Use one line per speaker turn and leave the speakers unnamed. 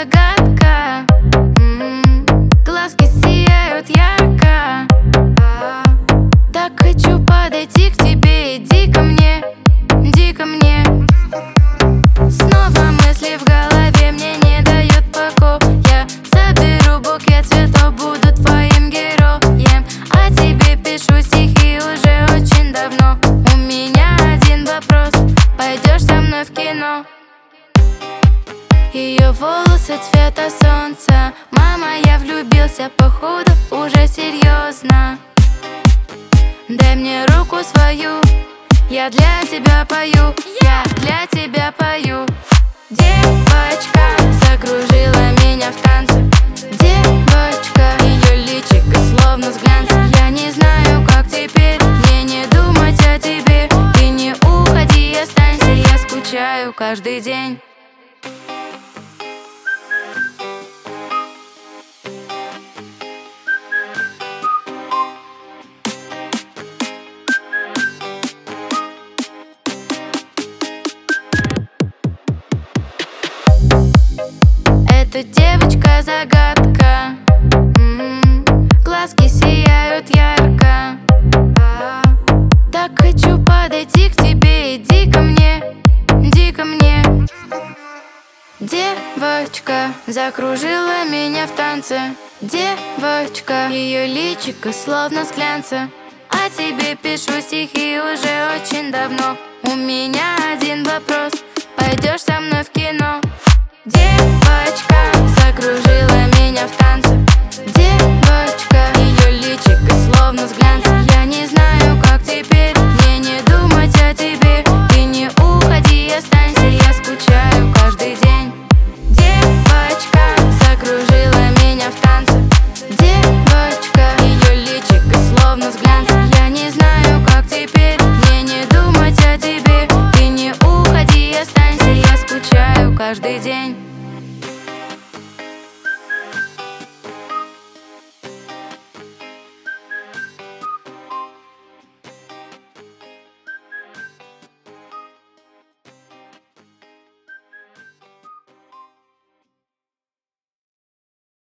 загадка. Глазки сияют ярко. Так хочу подойти к тебе, иди ко мне, иди ко мне. Снова мысли в голове мне не дают покоя. Соберу букет цветов, буду твоим героем. А тебе пишу стихи уже очень давно. У меня один вопрос: пойдешь со мной в кино? Ее волосы цвета солнца. Мама, я влюбился, походу, уже серьезно. Дай мне руку свою, я для тебя пою, я для тебя пою. Девочка закружила меня в танце. Девочка, ее личико словно с глянцем. Я не знаю, как теперь мне не думать о тебе. Ты не уходи, останься, я скучаю каждый день. Эта девочка загадка. Глазки сияют ярко. Так хочу подойти к тебе, иди ко мне, иди ко мне. Девочка закружила меня в танце. Девочка, ее личико словно с глянца. А тебе пишу стихи уже очень давно. У меня один вопрос: пойдешь